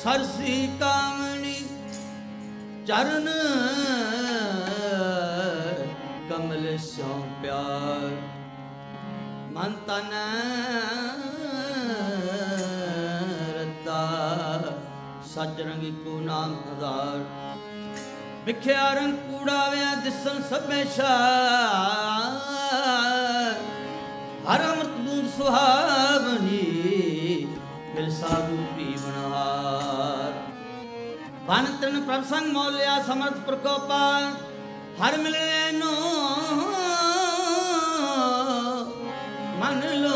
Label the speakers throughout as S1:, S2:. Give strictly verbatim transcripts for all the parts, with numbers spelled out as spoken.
S1: Cersei कामनी चरण कमल स्यों प्यार मन तन रता सच रंग को नाम आधार विख्या रंग कूड़ा व्या दिसन सबेशा हर अमृत बूंद सुहावनी मिल साधु पी बनहार बन तन प्रसंग मौल्या समर्थ प्रकोपा हर मिले नो मन लो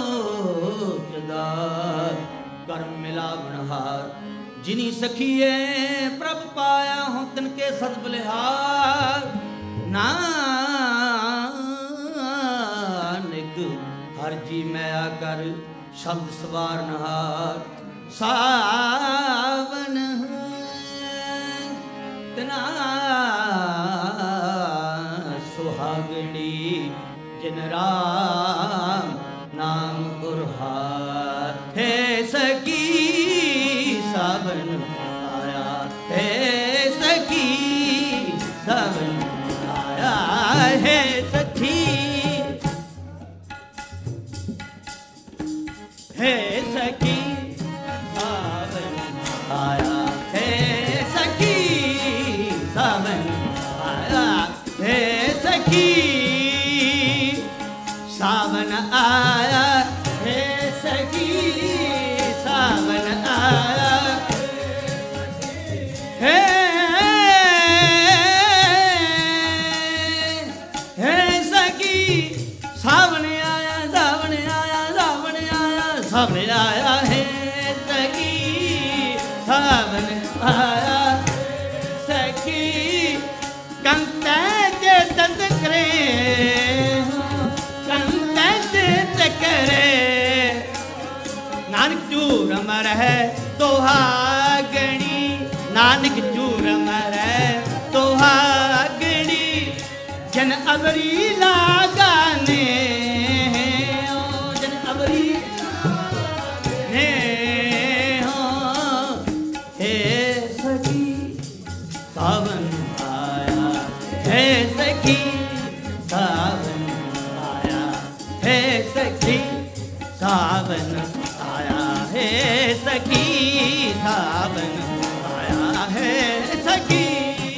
S1: चदार कर्म मिला बनहार जिनी सखिए प्रभ पाया हो तिनके सद बलिहार नानक हर जी मैं आकर शब्द सवार नहार सावन तना सुहागणी जिन राम नाम गुरहार हे सखी सावन आया हे सखी सावन आया हे सखी हे सखी सावन आया हे सखी सावन आया हे सखी सावन आया हे सखी सावन आया हे हे सखी सावन आया सावन आया सावन आया सावन आया हे सखी सावन आया सखी कंते के तंद करे कंते ते करे नानक चूर अमर है तोहागणी नानक चूर अमर है तोहागणी जन अवरी लगाने जन अवरी ने हो हे सखी सावन आया हे सखी सावन आया हे सखी सावन आया हे सखी सावन आया हे सखी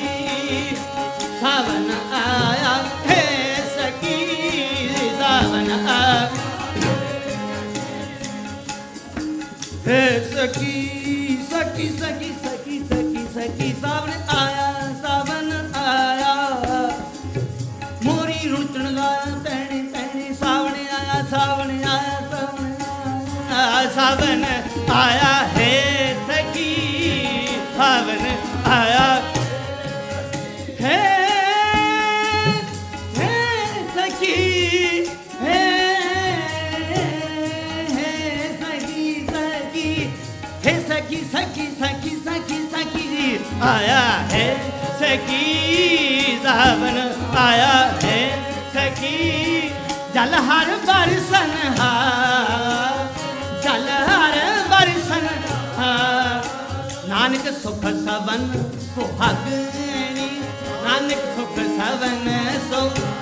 S1: सावन आया हे सखी सावन आया हे सखी सखी सखी सखी सखी सखी सावन आया सावन आया मोरी रुचन गाया तैनी तैनी सावन आया सावन आया सावन आया सावन आया हे सखी सावन आया हे हे सखी हे हे सखी सखी हे सखी सखी सखी सखी सखी आया है सखी सावन आया है सखी जल हर बरसन हा जल हर बरसन हा नानक सुख सवन सुहागणी नानक सुख सवन सो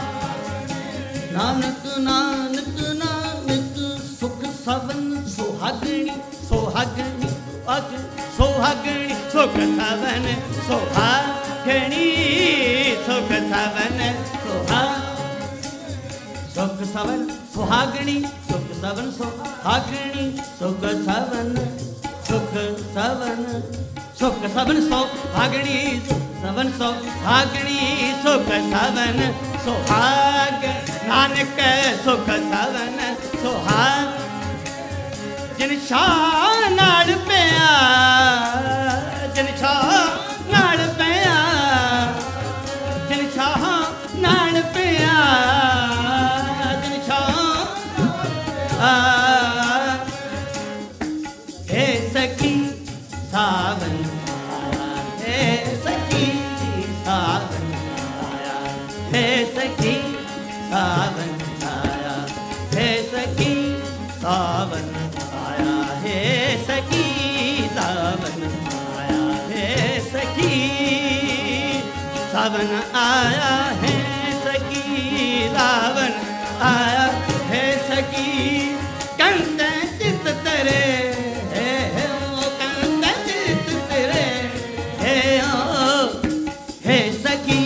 S1: नानक नानक नानक सुख सवन सुहागणी सुहागणी अग सुहागणी सुख सवन सुहागणी सुख सवन सुहा सुख सवन सुहागणी सुख सवन सुहागणी सुख सवन सुख सवन सुख सवन सुहागणी सवन सुहागणी सुख सवन सुहाग नानक सुख सवन सुहाग जिन शाह नाल पिया जिन शाह नाल पिया जिन शाह नाल पिया जिन शाह हे सखी सावन आया हे सखी सावन आया हे सखी सावन आया हे सखी सावन आया हे सखी सावन आया सावन आया है सखी रावण आया है सखी कंते चित तेरे है ओ कंते चित तेरे है ओ है सखी